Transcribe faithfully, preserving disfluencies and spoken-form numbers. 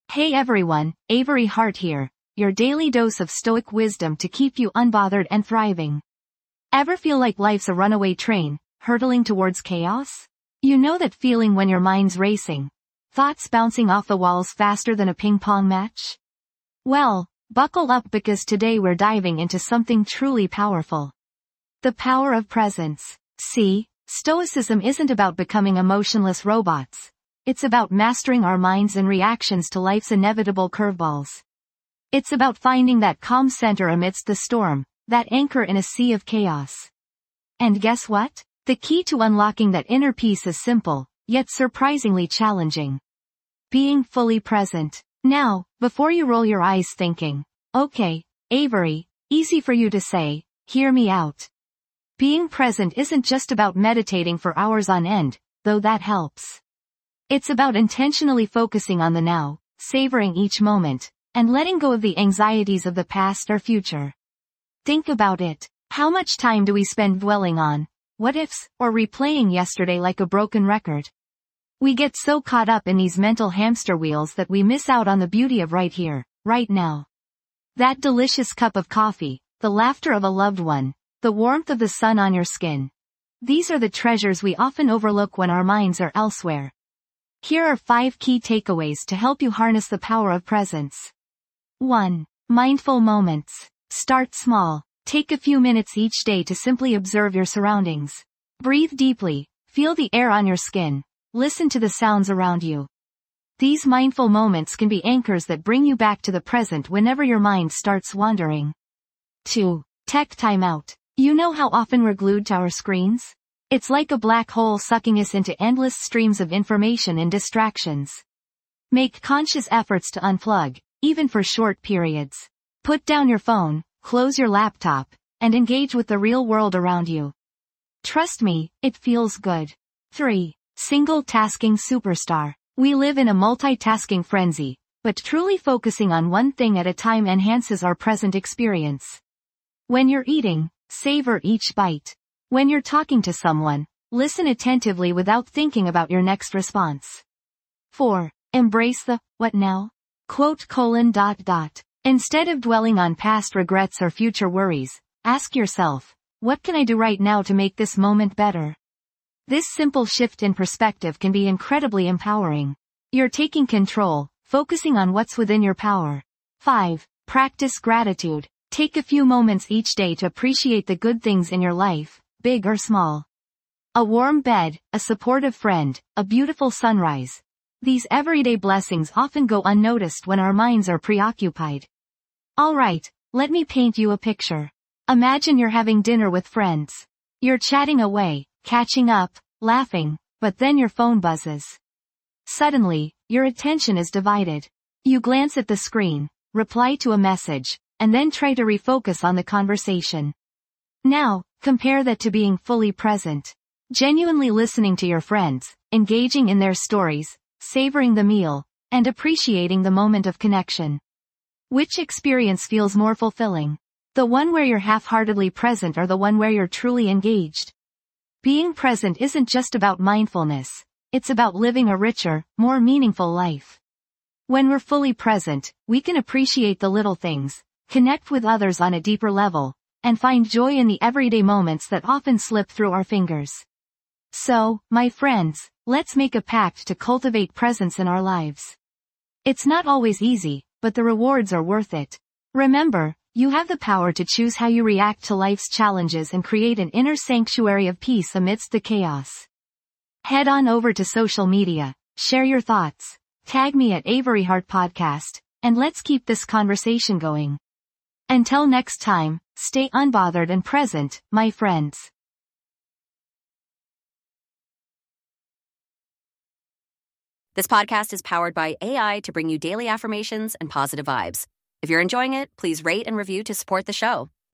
Hey everyone, Avery Hart here, your daily dose of stoic wisdom to keep you unbothered and thriving. Ever feel like life's a runaway train, hurtling towards chaos? You know that feeling when your mind's racing, thoughts bouncing off the walls faster than a ping pong match? Well, buckle up because today we're diving into something truly powerful. The power of presence. See, Stoicism isn't about becoming emotionless robots. It's about mastering our minds and reactions to life's inevitable curveballs. It's about finding that calm center amidst the storm, that anchor in a sea of chaos. And guess what? The key to unlocking that inner peace is simple, yet surprisingly challenging. Being fully present. Now, before you roll your eyes thinking, okay, Avery, easy for you to say, hear me out. Being present isn't just about meditating for hours on end, though that helps. It's about intentionally focusing on the now, savoring each moment, and letting go of the anxieties of the past or future. Think about it. How much time do we spend dwelling on what ifs, or replaying yesterday like a broken record? We get so caught up in these mental hamster wheels that we miss out on the beauty of right here, right now. That delicious cup of coffee, the laughter of a loved one, the warmth of the sun on your skin. These are the treasures we often overlook when our minds are elsewhere. Here are five key takeaways to help you harness the power of presence. one. Mindful moments. Start small. Take a few minutes each day to simply observe your surroundings. Breathe deeply. Feel the air on your skin. Listen to the sounds around you. These mindful moments can be anchors that bring you back to the present whenever your mind starts wandering. two. Tech timeout. You know how often we're glued to our screens? It's like a black hole sucking us into endless streams of information and distractions. Make conscious efforts to unplug, even for short periods. Put down your phone, close your laptop, and engage with the real world around you. Trust me, it feels good. three. Single tasking superstar. We live in a multitasking frenzy, but truly focusing on one thing at a time enhances our present experience. When you're eating, savor each bite. When you're talking to someone, listen attentively without thinking about your next response. four. Embrace the, what now? Quote colon dot dot. Instead of dwelling on past regrets or future worries, ask yourself, what can I do right now to make this moment better? This simple shift in perspective can be incredibly empowering. You're taking control, focusing on what's within your power. five. Practice gratitude. Take a few moments each day to appreciate the good things in your life, big or small. A warm bed, a supportive friend, a beautiful sunrise. These everyday blessings often go unnoticed when our minds are preoccupied. Alright, let me paint you a picture. Imagine you're having dinner with friends. You're chatting away, catching up, laughing, but then your phone buzzes. Suddenly, your attention is divided. You glance at the screen, reply to a message, and then try to refocus on the conversation. Now, compare that to being fully present. Genuinely listening to your friends, engaging in their stories, savoring the meal, and appreciating the moment of connection. Which experience feels more fulfilling? The one where you're half-heartedly present or the one where you're truly engaged? Being present isn't just about mindfulness. It's about living a richer, more meaningful life. When we're fully present, we can appreciate the little things, connect with others on a deeper level, and find joy in the everyday moments that often slip through our fingers. So, my friends, let's make a pact to cultivate presence in our lives. It's not always easy, but the rewards are worth it. Remember, you have the power to choose how you react to life's challenges and create an inner sanctuary of peace amidst the chaos. Head on over to social media, share your thoughts, tag me at Avery Hart Podcast, and let's keep this conversation going. Until next time, stay unbothered and present, my friends. This podcast is powered by A I to bring you daily affirmations and positive vibes. If you're enjoying it, please rate and review to support the show.